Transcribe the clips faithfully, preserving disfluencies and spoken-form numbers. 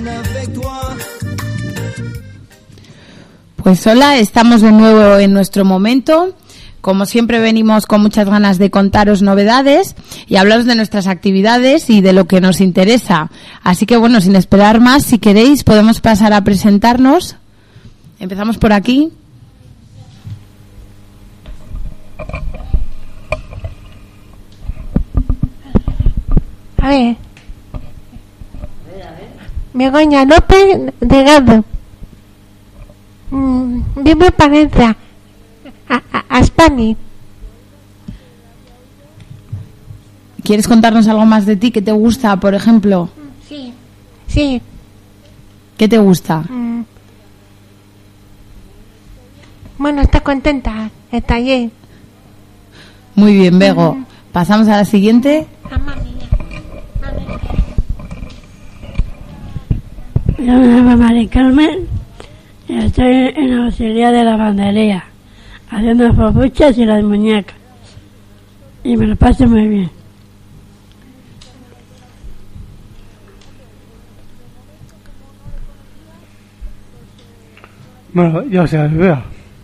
Pues hola, estamos de nuevo en nuestro momento. Como siempre venimos con muchas ganas de contaros novedades y hablaros de nuestras actividades y de lo que nos interesa. Así que bueno, sin esperar más, si queréis podemos pasar a presentarnos. Empezamos por aquí. A ver. Begoña López Delgado. Mm, vivo en Palencia, a, a, a España. ¿Quieres contarnos algo más de ti? ¿Qué te gusta, por ejemplo? Sí. Sí. ¿Qué te gusta? Mm. Bueno, está contenta. Está bien. Muy bien, Bego. Mm. Pasamos a la siguiente. A mami. Yo me llamo Mari Carmen y estoy en la auxiliar de lavandería, haciendo las papuchas y las muñecas. Y me lo paso muy bien. Bueno, ya se vea.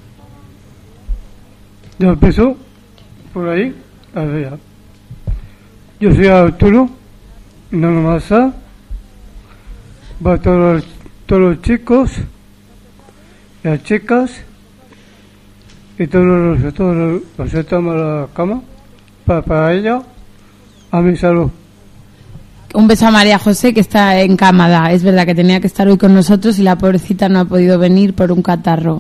Yo empiezo por ahí, a ver. Yo soy Arturo, no nomás a va todos los, todos los chicos, las chicas y todos los todos los, los sentamos a la cama para, para ella, a mi salud. Un beso a María José, que está en Cámara. Es verdad que tenía que estar hoy con nosotros y la pobrecita no ha podido venir por un catarro.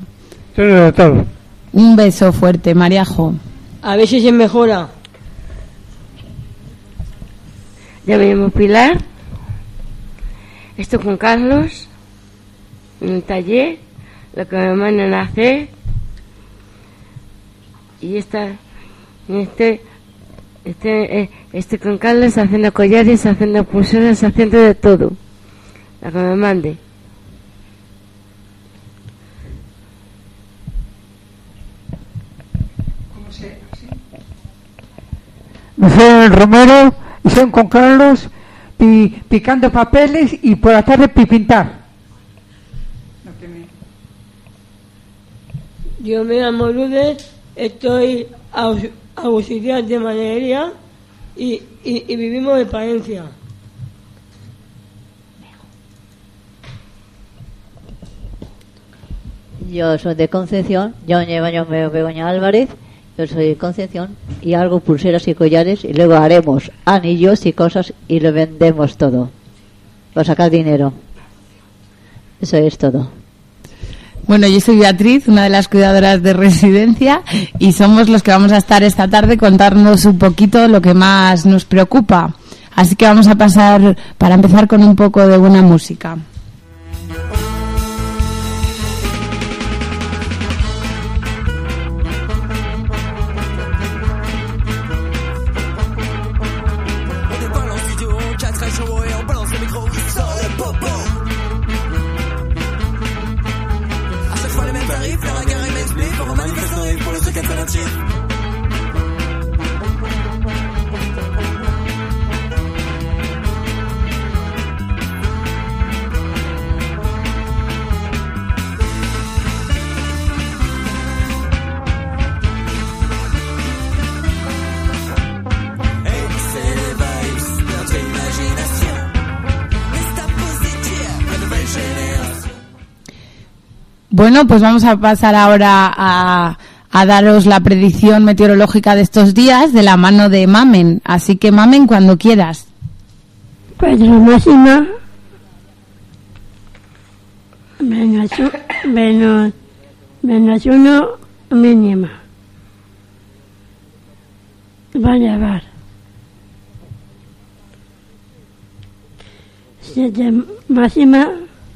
Un beso fuerte, Mariajo. A ver si se mejora. Ya me llamo Pilar. Estoy con Carlos en el taller, lo que me mandan a hacer. Y esta, este, este, estoy con Carlos haciendo collares, haciendo pulseras, haciendo de todo, lo que me mande. ¿Cómo se llama? Soy el Romero y soy con Carlos. Pi, picando papeles y por la tarde pi, pintar. Yo me llamo Lourdes, estoy aus, auxiliar de manería y, y, y vivimos en Palencia. Yo soy de Concepción, yo me llamo Begoña Álvarez. Yo soy de Concepción y hago pulseras y collares y luego haremos anillos y cosas y lo vendemos todo para sacar dinero. Eso es todo. Bueno, yo soy Beatriz, una de las cuidadoras de residencia, y somos los que vamos a estar esta tarde contándonos un poquito lo que más nos preocupa. Así que vamos a pasar, para empezar, con un poco de buena música. Bueno, pues vamos a pasar ahora a, a daros la predicción meteorológica de estos días de la mano de Mamen. Así que, Mamen, cuando quieras. Pues la máxima menos, menos, menos uno mínima. Va a llevar siete máxima.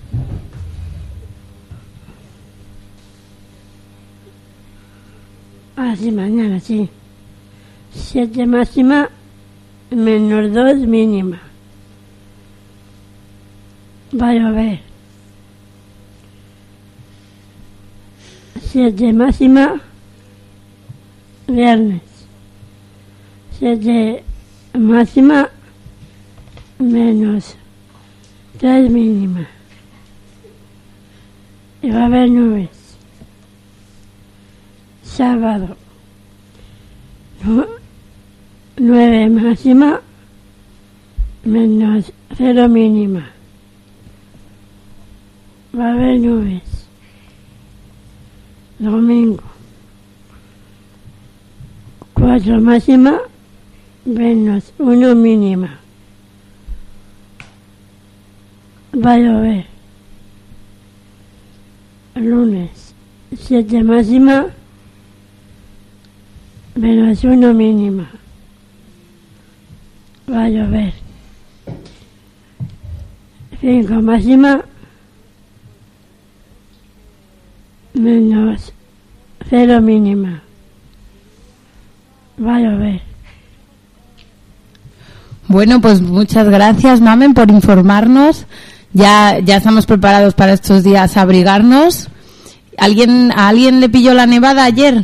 Así mañana, sí. Siete máxima menos dos mínima. Va a llover. Siete máxima viernes. Siete máxima menos tres mínima. y va a haber nubes. Sábado, nu- nueve máxima, menos cero mínima. Va a haber nubes. Domingo, cuatro máxima, menos uno mínima. Va a llover. Lunes, siete máxima, menos uno mínima. Va a llover. Cinco máxima, menos cero mínima. Va a llover. Bueno, pues muchas gracias, Mamen, por informarnos. Ya, ya estamos preparados para estos días a abrigarnos. ¿Alguien, ¿A alguien le pilló la nevada ayer?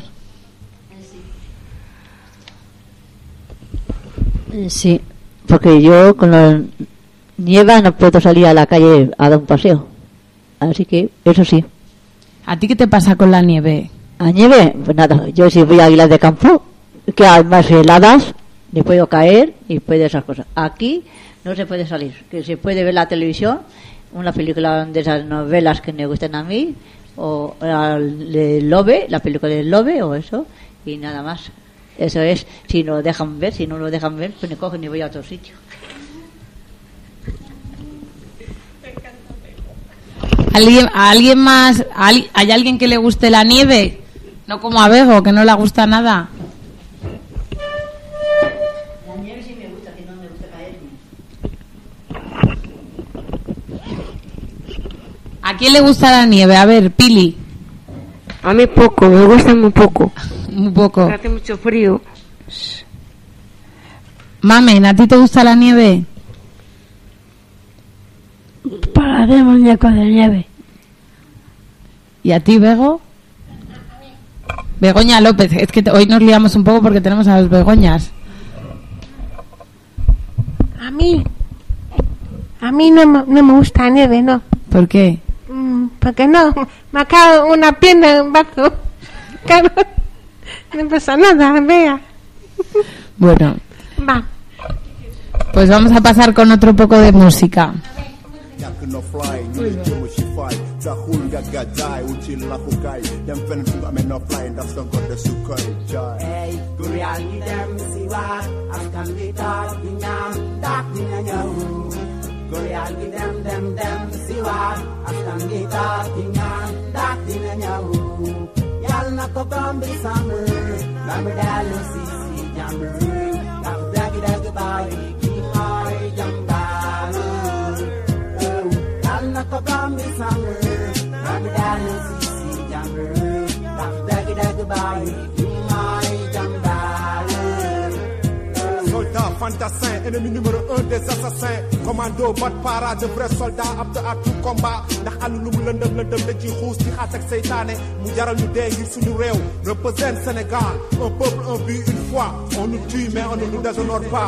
Sí, porque yo con la nieva no puedo salir a la calle a dar un paseo. Así que, eso sí. ¿A ti qué te pasa con la nieve? ¿A nieve? Pues nada, yo si voy a Aguilar de Campo, que hay más heladas, le puedo caer y puede esas cosas. Aquí no se puede salir, que se puede ver la televisión, una película de esas novelas que me gustan a mí, o el Lobe, la película del Lobe o eso, y nada más. Eso es, si lo dejan ver, si no lo dejan ver, pues me cogen y voy a otro sitio. ¿Alguien, ¿A alguien más? ¿Hay alguien que le guste la nieve? No como a Bego, que no le gusta nada. La nieve sí me gusta, que no me gusta caerme. ¿A quién le gusta la nieve? A ver, Pili. A mí poco, me gusta muy poco. Muy poco. Hace mucho frío. Mamen, ¿a ti te gusta la nieve? Para hacer muñecos de nieve. ¿Y a ti, Bego? Begoña López. Es que hoy nos liamos un poco porque tenemos a los Begoñas. A mí, a mí no, me- no me gusta la nieve, no. ¿Por qué? Mm, porque no, me acabo una pierna en un brazo. Claro, no pasa nada, vea. Bueno, Va. pues vamos a pasar con otro poco de música. ñàkk no fly ñu ne jëm ci fay taxul nga gàddaay wu ci laxukaay dem fenn fu nga amee no fly ndax sa ngor de su koy jaay Hey, góor yaa ngi dem si waat askan wi taaj di ñaan ndax dina ñëw góor yaa ngi dem dem dem si waat askan wi taaj di ñaan ndax dina ñëw yàlla na ko borom bi sàmm ba mu dellu si si jàmm ndax dëgg dëgg bàyyi kii mooy jàmbaar yàlla na ko borom bi sàmm ba mu dellu si si jàmm ndax dëgg dëgg bàyyi kii mooy jàmbaar soldat fantassin ennemi numéro un des assassins commando bat para de vrai soldat apte à tout combat ndax àll lu mu lëndëm lëndëm da ciy xuus di xaas ak seytaane mu jaral ñu dee ngir suñu réew représente Sénégal un peuple un but une foi on nous tue mais on ne nous déshonore pas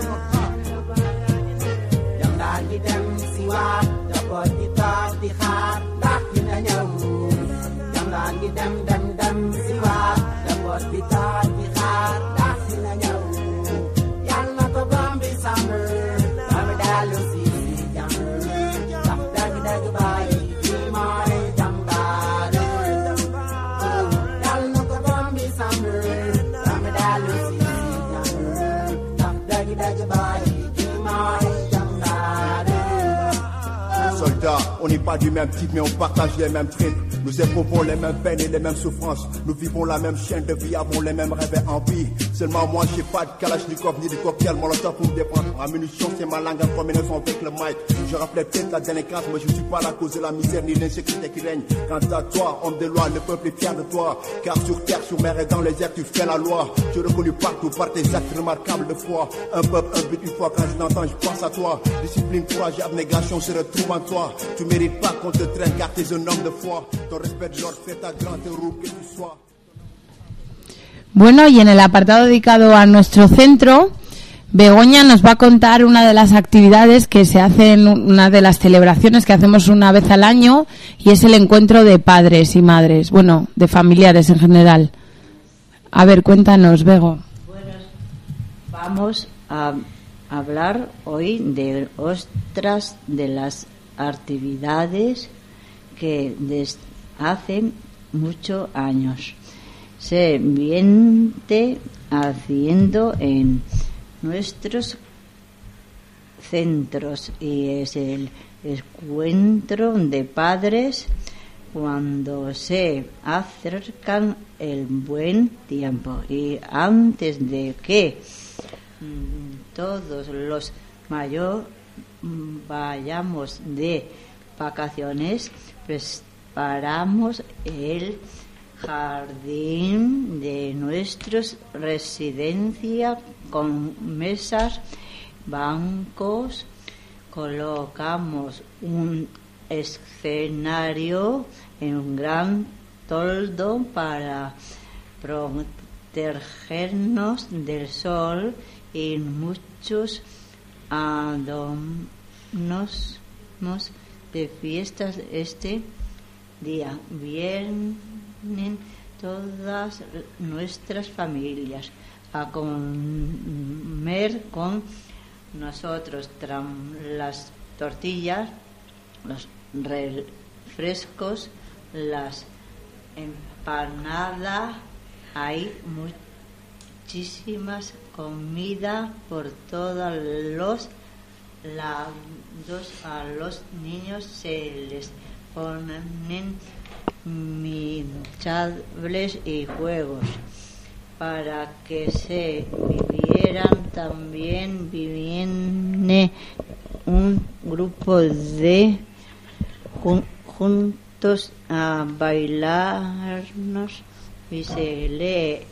jàmbaar gi dem si waat jaboot gi toog di xaar ndax dina ñëw jàmbaar gi dem dem dem si waat jaboot gi toog di xaar ndax dina ñëw yàlla na ko borom bi sàmm ba mu dellu si si jàmm ndax dëgg dëgg bàyyi kii mooy jàmbaar yàlla na ko borom bi sàmm ba mu dellu si si jàmm ndax dëgg dëgg bàyyi kii mooy jàmbaar soldats, on n'est pas du même type mais on partage les mêmes tripes. Nous éprouvons les mêmes peines et les mêmes souffrances. Nous vivons la même chaîne de vie, avons les mêmes rêves et envies. Seulement moi j'ai pas de Kalachnikov ni de cocktail Molotov pour me défendre. Ma munition c'est ma langue en combinaison avec le mic. Je rappelais peut-être la délinquance, mais je suis pas la cause de la misère ni l'insécurité qui règne. Quant à toi, homme de loi, le peuple est fier de toi. Car sur terre, sur mer et dans les airs tu fais la loi. Tu es reconnu partout par tes actes remarquables de foi. Un peuple, un but, une fois quand je l'entends je pense à toi. Discipline, courage et abnégation se retrouvent en toi. Tu mérites pas qu'on te traîne car t'es un homme de foi. Ton respect de l'ordre fait ta grande roue que tu sois. Bueno, y en el apartado dedicado a nuestro centro, Begoña nos va a contar una de las actividades que se hacen, una de las celebraciones que hacemos una vez al año, y es el encuentro de padres y madres, bueno, de familiares en general. A ver, cuéntanos, Bego. Bueno, vamos a hablar hoy de otras de las actividades que desde hace muchos años se viene haciendo en nuestros centros, y es el encuentro de padres cuando se acercan el buen tiempo, y antes de que mmm, todos los mayores mmm, vayamos de vacaciones, preparamos el jardín de nuestras residencias con mesas, bancos, colocamos un escenario en un gran toldo para protegernos del sol, y muchos adornos de fiestas este día. Vienen todas nuestras familias a comer con nosotros. Las tortillas, los refrescos, las empanadas, hay muchísimas comida por todos los lados. A los niños se les ponen hinchables y juegos para que se vivieran. También viene un grupo de jun, juntos a bailarnos, y se leen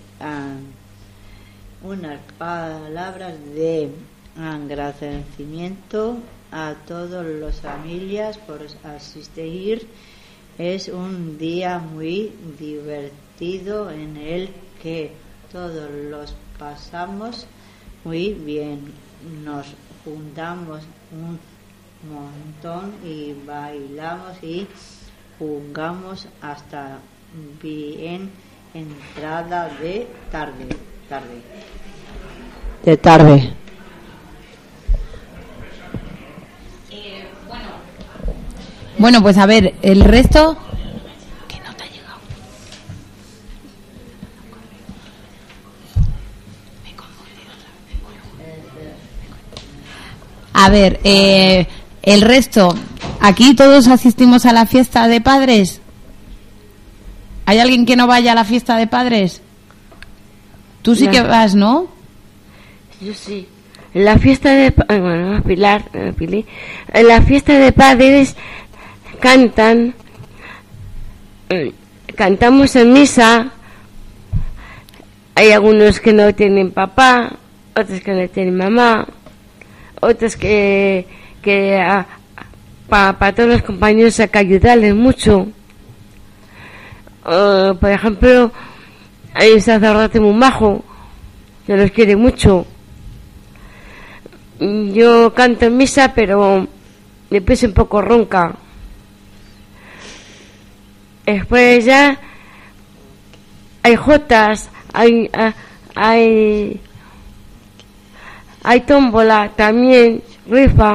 unas palabras de agradecimiento a todas las familias por asistir. Es un día muy divertido en el que todos los pasamos muy bien. Nos juntamos un montón y bailamos y jugamos hasta bien entrada de tarde. tarde. De tarde. Bueno, pues a ver, el resto... ¿Qué no te ha llegado? Me he confundido. A ver, eh, el resto... ¿Aquí todos asistimos a la fiesta de padres? ¿Hay alguien que no vaya a la fiesta de padres? Tú sí no. que vas, ¿no? Yo sí. En la fiesta de... Bueno, Pilar, Pili. En la fiesta de padres... cantan, cantamos en misa. Hay algunos que no tienen papá, otros que no tienen mamá, otros que que para pa todos los compañeros hay que ayudarles mucho. Uh, por ejemplo, hay un sacerdote muy majo que los quiere mucho. Yo canto en misa, pero me puse un poco ronca. Después ya hay jotas, hay hay hay tómbola también, rifa.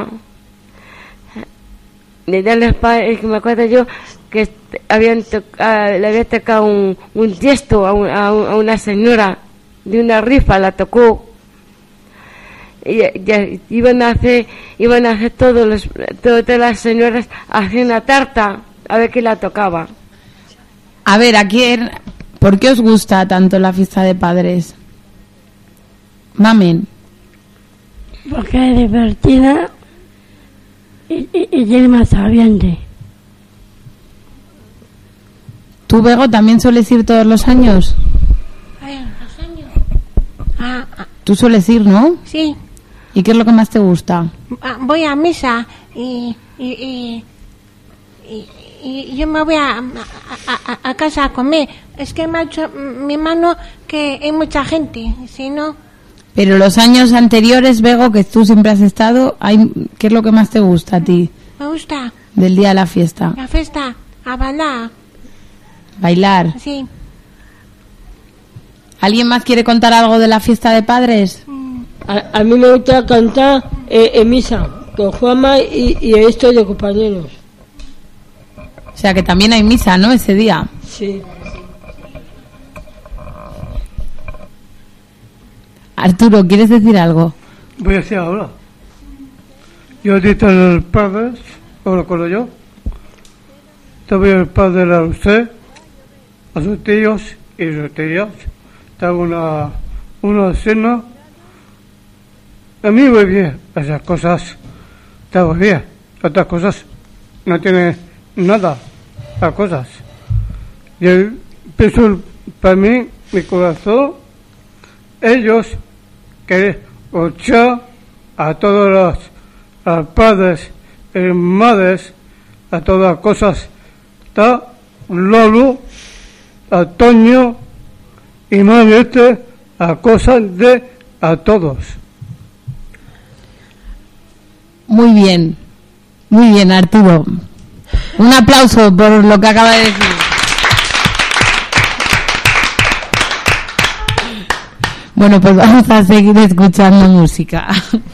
De darles padres, que me acuerdo yo que habían tocado, le había tocado un, un tiesto a, un, a, un, a una señora de una rifa, la tocó. Y, y, iban a hacer iban a hacer todos los todas las señoras hacían una tarta a ver quién la tocaba. A ver, ¿a quién, por qué os gusta tanto la fiesta de padres? Mamen. Porque es divertida y, y, y tiene más ambiente. ¿Tú, Bego, también sueles ir todos los años? Ay, los años. Ah, ah. ¿Tú sueles ir, no? Sí. ¿Y qué es lo que más te gusta? Ah, voy a misa y... y, y, y y yo me voy a, a, a, a casa a comer. Es que me ha dicho mi hermano que hay mucha gente, si no... Pero los años anteriores, Bego, que tú siempre has estado, hay, ¿qué es lo que más te gusta a ti? Me gusta Del día de la fiesta. la fiesta, a bailar. Bailar. Sí. ¿Alguien más quiere contar algo de la fiesta de padres? A, a mí me gusta cantar eh, en misa con Juanma y, y esto de compañeros. O sea que también hay misa, ¿no? Ese día. Sí. Arturo, ¿quieres decir algo? Voy a decir ahora. Yo he dicho a los padres, ahora con yo. También el padre de usted, a sus tíos y sus tías. Tengo una, una cena. A mí muy bien, esas cosas está muy bien. Otras cosas no tiene nada, las cosas. Yo pienso para mí, mi corazón, ellos que escuchar a todos los, los padres y madres, a todas las cosas, está Lolo, a Toño y más este, a cosas de a todos. Muy bien, muy bien, Arturo. Un aplauso por lo que acaba de decir. Bueno, pues vamos a seguir escuchando música.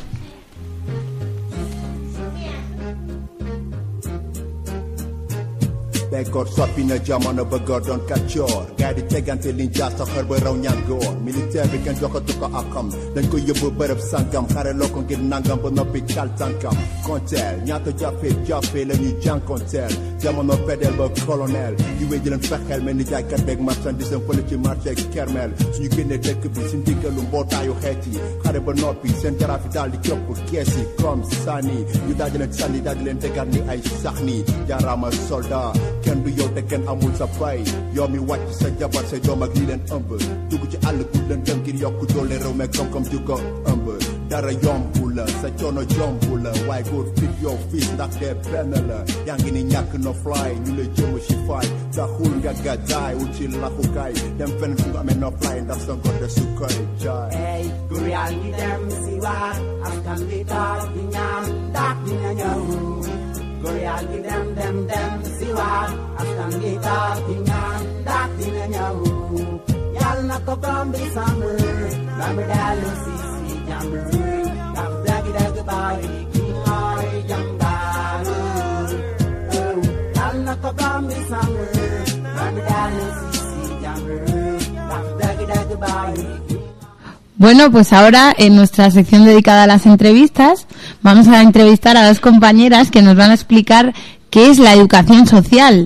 Bekor sopina jamono bëggoon doon kàccoor gaay di tegante liñ jaar sa xër ba raw ñaan góor militaire bi kenn joxatu ko akam dañ ko yóbbu bërëb sànkam xare loo ko ngir nangam ba noppi kal tànkam konteel ñaata jàppe jàppe la ñuy jànkonteel jamono pedel ba colonel di wéy di leen fexeel mel ni jaaykat beeg marchandise am fële ci marché kermel suñu génnee dëkk bi si ndigalu mbootaayu xeet yi xare ba noppi seen jaraaf yi daal di këpp kees yi comme sànni ñu daal di leen sànni daal di leen tegaat ni ay sax ni jaaraama soldat kenn du yow te kenn amul sa fay yow mi wàcc sa jabar sa doom ak li leen ëmb dugg ci àll ku leen dem ngir yokku doole réew me kom-kom ju ko ëmb dara yombu la sa coono jombu la waaye góor fit yow fiis ndaxte benn la yaa ngi ni ñàkk no fly ñu lay jëmu si fay taxul nga gàddaay wut ci laxukaay dem fenn fu nga amee no fly ndax sa ngor de su koy jaay Hey, góor yaa ngi dem si waat askan bi taal di ñaan ndax dina ñëw góor yaa ngi dem dem dem si waat askan bi taal di ñaan ndax dina ñëw yàlla na ko borom bi sàmm ba mu dellu si si jàmm ndax dëgg dëgg bàyyi ki mooy jàmbaaru yàlla na ko borom bi sàmm ba mu dellu si si jàmm ndax dëgg dëgg bàyyi. Bueno, pues ahora en nuestra sección dedicada a las entrevistas vamos a entrevistar a dos compañeras que nos van a explicar qué es la educación social.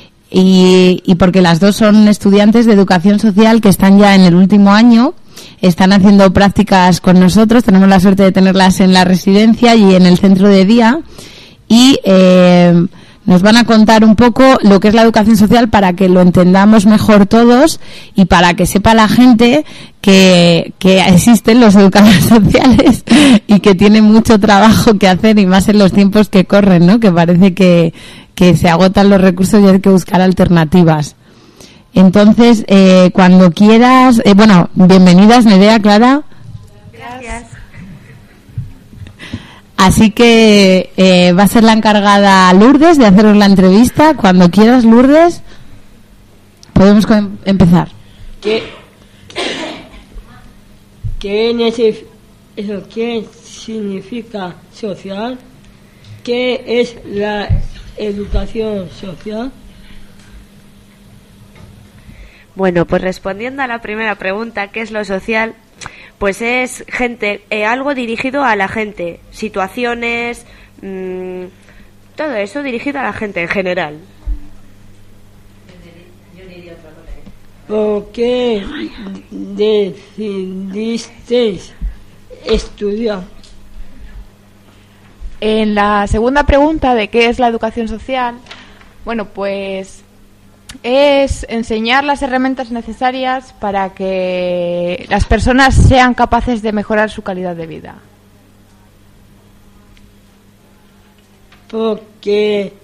Y, y porque las dos son estudiantes de educación social que están ya en el último año, están haciendo prácticas con nosotros, tenemos la suerte de tenerlas en la residencia y en el centro de día, y eh, nos van a contar un poco lo que es la educación social para que lo entendamos mejor todos y para que sepa la gente que, que existen los educadores sociales y que tienen mucho trabajo que hacer, y más en los tiempos que corren, ¿no? Que parece que, que se agotan los recursos y hay que buscar alternativas. Entonces, eh, cuando quieras, eh, bueno, bienvenidas, Nerea, Clara. Gracias. Así que eh, va a ser la encargada Lourdes de haceros la entrevista. Cuando quieras, Lourdes, podemos com- empezar. ¿Qué, qué, neces- eso, ¿Qué significa social? ¿Qué es la educación social? Bueno, pues respondiendo a la primera pregunta, ¿qué es lo social? Pues es gente, eh, algo dirigido a la gente, situaciones, mmm, todo eso dirigido a la gente en general. ¿Por qué decidisteis estudiar? En la segunda pregunta de qué es la educación social, bueno, pues es enseñar las herramientas necesarias para que las personas sean capaces de mejorar su calidad de vida. ¿Por qué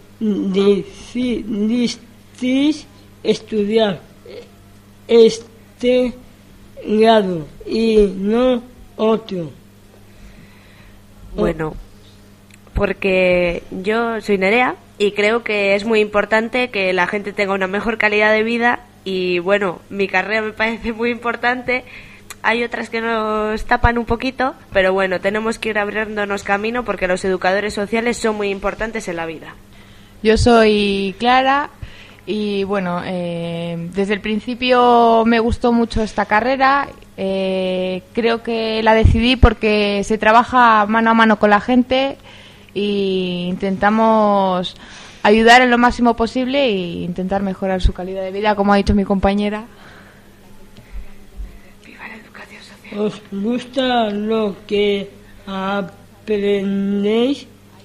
decidisteis estudiar este grado y no otro? Bueno, porque yo soy Nerea y creo que es muy importante que la gente tenga una mejor calidad de vida y bueno, mi carrera me parece muy importante. Hay otras que nos tapan un poquito, pero bueno, tenemos que ir abriéndonos camino porque los educadores sociales son muy importantes en la vida. Yo soy Clara y bueno, eh, desde el principio me gustó mucho esta carrera. Eh, creo que la decidí porque se trabaja mano a mano con la gente e intentamos ayudar en lo máximo posible e intentar mejorar su calidad de vida, como ha dicho mi compañera. ¿Os gusta lo que aprendéis?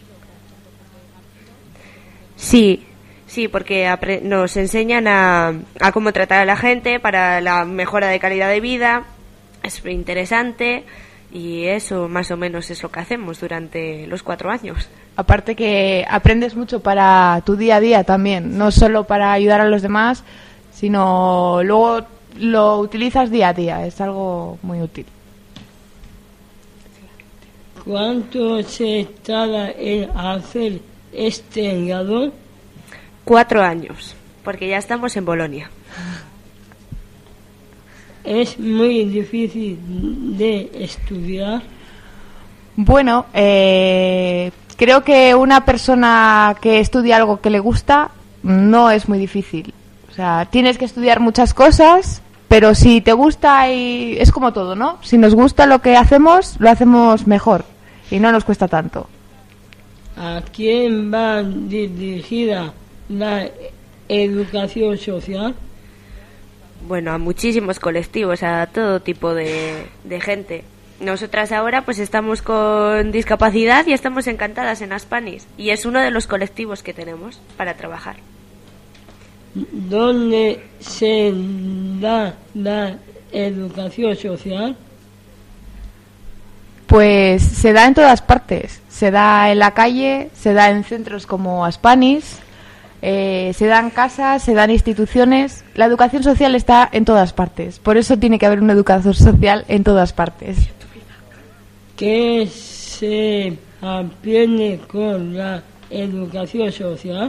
Sí, sí, porque apre- nos enseñan a, a cómo tratar a la gente para la mejora de calidad de vida. Es muy interesante y eso más o menos es lo que hacemos durante los cuatro años. Aparte que aprendes mucho para tu día a día también, no solo para ayudar a los demás, sino luego lo utilizas día a día, es algo muy útil. ¿Cuánto se tarda en hacer este grado? Cuatro años, porque ya estamos en Bolonia. ¿Es muy difícil de estudiar? Bueno, eh, creo que una persona que estudia algo que le gusta no es muy difícil. O sea, tienes que estudiar muchas cosas, pero si te gusta y es como todo, ¿no? Si nos gusta lo que hacemos, lo hacemos mejor y no nos cuesta tanto. ¿A quién va dirigida la educación social? Bueno, a muchísimos colectivos, a todo tipo de, de gente. Nosotras ahora pues estamos con discapacidad y estamos encantadas en Aspanis y es uno de los colectivos que tenemos para trabajar. ¿Dónde se da la educación social? Pues se da en todas partes. Se da en la calle, se da en centros como Aspanis, eh, se da en casas, se da en instituciones. La educación social está en todas partes. Por eso tiene que haber una educación social en todas partes. ¿Qué se aprende con la educación social?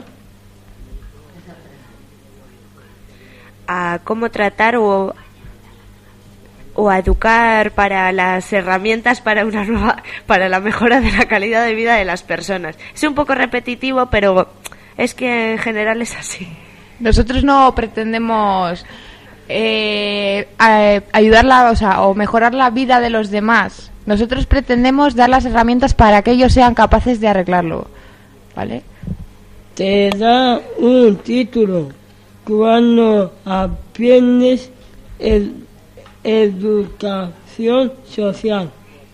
A cómo tratar o, o a educar para las herramientas para una nueva, para la mejora de la calidad de vida de las personas. Es un poco repetitivo, pero es que en general es así. Nosotros no pretendemos eh, a, ayudarla, o sea, o mejorar la vida de los demás. Nosotros pretendemos dar las herramientas para que ellos sean capaces de arreglarlo, ¿vale? Te da un título cuando aprendes el, educación social.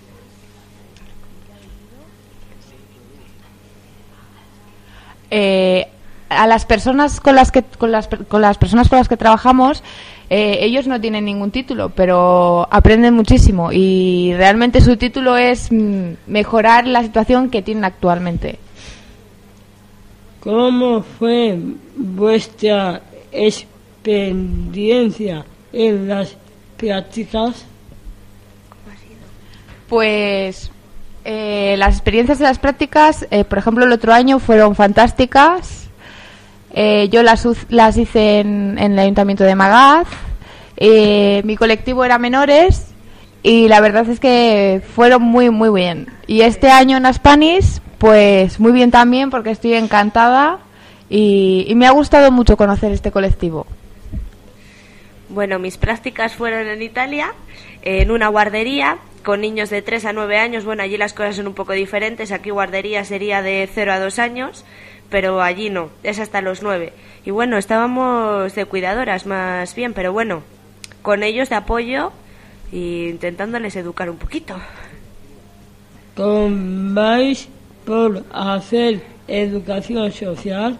Eh, a las personas con las que con las, con las personas con las que trabajamos, eh, ellos no tienen ningún título, pero aprenden muchísimo y realmente su título es mm, mejorar la situación que tienen actualmente. ¿Cómo fue vuestra experiencia en las prácticas? Pues eh, las experiencias de las prácticas, eh, por ejemplo, el otro año fueron fantásticas. Eh, yo las, las hice en, en el Ayuntamiento de Magaz. Eh, mi colectivo era menores y la verdad es que fueron muy, muy bien. Y este año en Aspanis, pues muy bien también porque estoy encantada y, y me ha gustado mucho conocer este colectivo. Bueno, mis prácticas fueron en Italia, en una guardería con niños de tres a nueve años. Bueno, allí las cosas son un poco diferentes. Aquí guardería sería de cero a dos años, pero allí no, es hasta los nueve. Y bueno, estábamos de cuidadoras más bien, pero bueno, con ellos de apoyo e intentándoles educar un poquito. ¿Cómo vais por hacer educación social?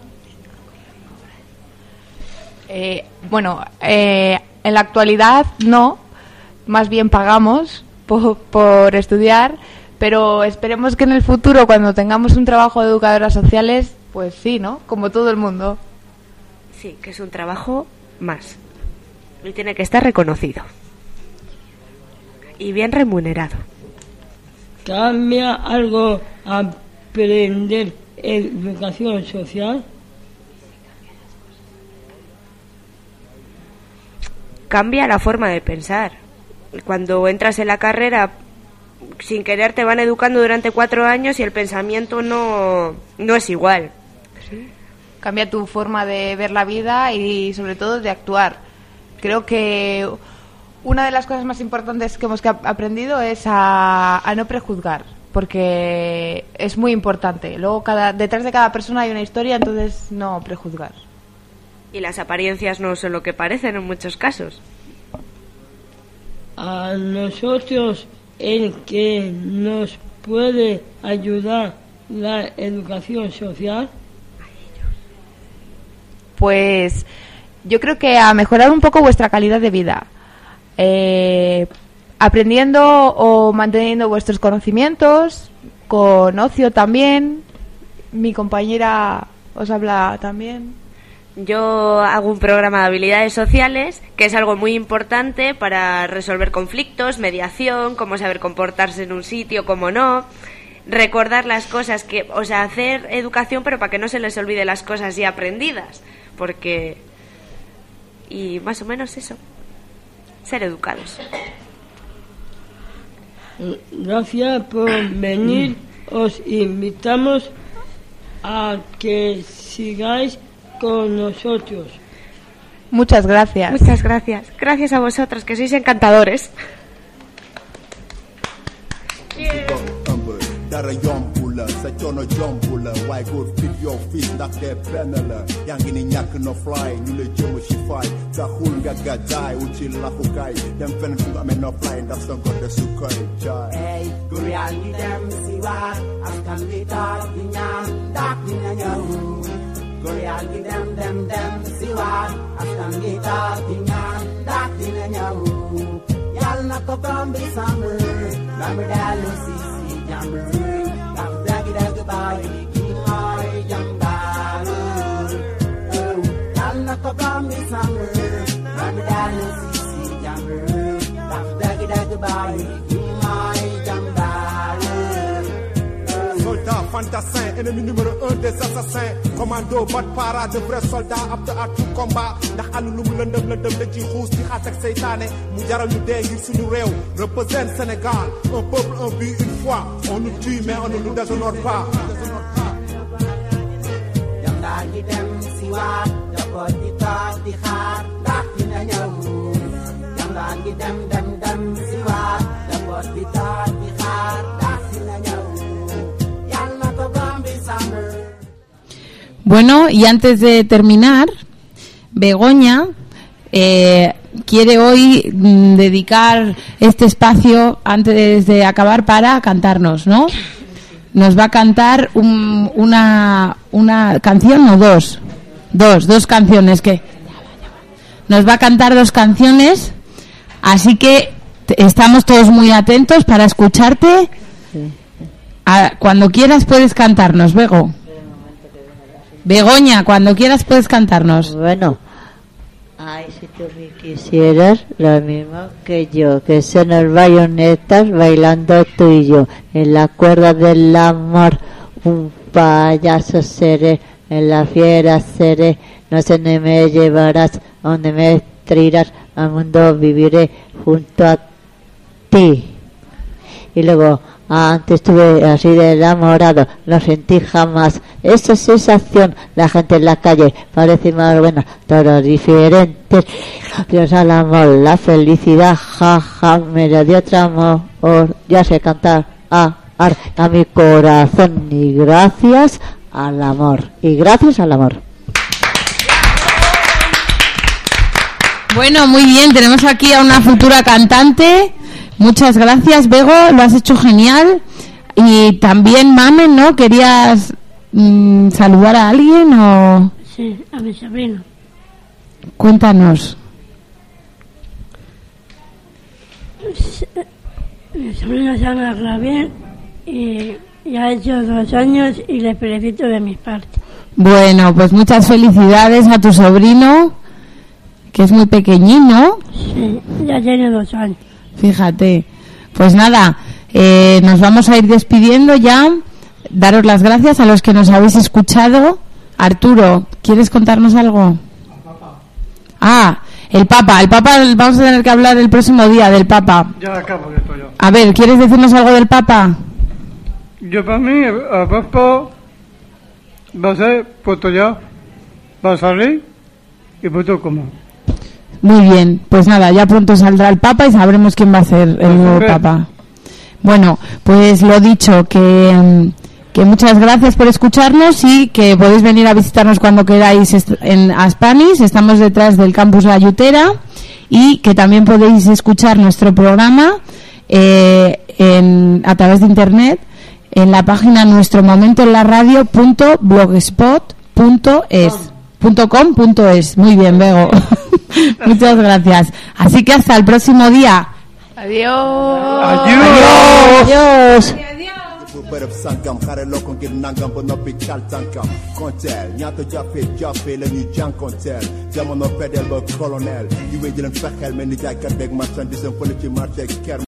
Eh, bueno, eh, en la actualidad no, más bien pagamos por, por estudiar, pero esperemos que en el futuro, cuando tengamos un trabajo de educadoras sociales, pues sí, ¿no? Como todo el mundo. Sí, que es un trabajo más y tiene que estar reconocido y bien remunerado. ¿Cambia algo aprender educación social? Cambia la forma de pensar. Cuando entras en la carrera, sin querer te van educando durante cuatro años y el pensamiento no, no es igual. Sí. Cambia tu forma de ver la vida y sobre todo de actuar. Creo que una de las cosas más importantes que hemos aprendido es a, a no prejuzgar, porque es muy importante. Luego cada, detrás de cada persona hay una historia, entonces no prejuzgar. Y las apariencias no son lo que parecen en muchos casos. A nosotros, el que nos puede ayudar la educación social. Pues yo creo que a mejorar un poco vuestra calidad de vida, eh, aprendiendo o manteniendo vuestros conocimientos, con ocio también. Mi compañera os habla también. Yo hago un programa de habilidades sociales, que es algo muy importante para resolver conflictos, mediación, cómo saber comportarse en un sitio, cómo no, recordar las cosas que, o sea, hacer educación, pero para que no se les olvide las cosas ya aprendidas, porque, y más o menos eso, ser educados. Gracias por venir, os invitamos a que sigáis con nosotros. Muchas gracias. Muchas gracias. Gracias a vosotros, que sois encantadores. dara yombul la sa coono jombul la waaye góor fit yow fii ndax dee benn la yaa ngi ni ñàkk na fly ñu lay jëm ci fay taxul nga gàddaay wu ci laxukaay dem fenn fu amee no fly ndax sa ngor de su koy jaay hey góor yaa ngi dem si waat askan bi taat di ñaan ndax dina ñëw góor yaa ngi dem dem dem si waat askan bi taat di ñaan ndax dina ñëw yàlla na ko borom bi sàmm ba mu dellu si si jàmm ndax dëgg dëgg bàyyi ki mooy jàmbaaru yàlla na ko borom bi sàmm ba mu dellu si si jàmm ndax dëgg dëgg bàyyi ki mooy jàmbaaru soldat fantassin ennemi numéro un des assassins commando bat para de vrais soldats aptes à tout combat ndax àll lu mu lëndëm lëndëm da ci xuus ci xaat ak seytaane mu jaral ñu dee ngir suñu réew représente Sénégal un peuple un but une foi on nous tue mais on ne nous déshonore pas jàmbaar gi dem si waat njaboot gi toog di xaar ndax dina ñëw jàmbaar gi dem dem dem si waat njaboot gi toog di xaar ndax dina ñëw. Bueno, y antes de terminar, Begoña eh, quiere hoy mm, dedicar este espacio antes de acabar para cantarnos, ¿no? Nos va a cantar un, una, una canción o dos, dos, dos canciones que nos va a cantar dos canciones, así que t- estamos todos muy atentos para escucharte. A, cuando quieras puedes cantarnos, Bego. Begoña, cuando quieras puedes cantarnos. Bueno, ay, si tú me quisieras lo mismo que yo, que son las bayonetas bailando tú y yo, en la cuerda del amor, un payaso seré, en la fiera seré, no sé ni me llevarás, donde me traerás, al mundo viviré junto a ti. Y luego, antes estuve así de enamorado, no sentí jamás esa sensación. La gente en la calle parece más buena, todos diferentes. Dios al amor, la felicidad, jaja, me la dio otro amor. Ya sé cantar a, a, a mi corazón. Y gracias al amor. Y gracias al amor. Bueno, muy bien, tenemos aquí a una futura cantante. Muchas gracias, Bego, lo has hecho genial. Y también, Mamen, ¿no? ¿Querías mmm, saludar a alguien o...? Sí, a mi sobrino. Cuéntanos. Mi sobrino se llama Javier y ya ha hecho dos años y le felicito de mi parte. Bueno, pues muchas felicidades a tu sobrino, que es muy pequeñín, ¿no? Sí, ya tiene dos años. Fíjate, pues nada, eh, nos vamos a ir despidiendo ya. Daros las gracias a los que nos habéis escuchado. Arturo, ¿quieres contarnos algo? Ah, el Papa. El Papa, vamos a tener que hablar el próximo día del Papa. Ya acabo de esto yo. A ver, ¿quieres decirnos algo del Papa? Yo para mí, el Papa va a ser puesto ya, va a salir y puesto como. Muy bien, pues nada, ya pronto saldrá el Papa y sabremos quién va a ser el nuevo Papa. Bueno, pues lo dicho, que, que muchas gracias por escucharnos y que podéis venir a visitarnos cuando queráis en Aspanis. Estamos detrás del campus La Yutera y que también podéis escuchar nuestro programa eh, en, a través de internet en la página nuestro momento en la radio punto blogspot punto es punto com punto es. Muy bien, Bego. Muchas gracias. Así que hasta el próximo día. Adiós. Adiós. Adiós. Bërëb sangam xare lokon ngir nangam ba noppi cal tànkam konteel ñaata jàppe jàppe la ñuy jànkonteel jamono pedel ba colonel yu wéy di leen fexeel mel ni jaaykat beeg marchandise am fële ci marché ker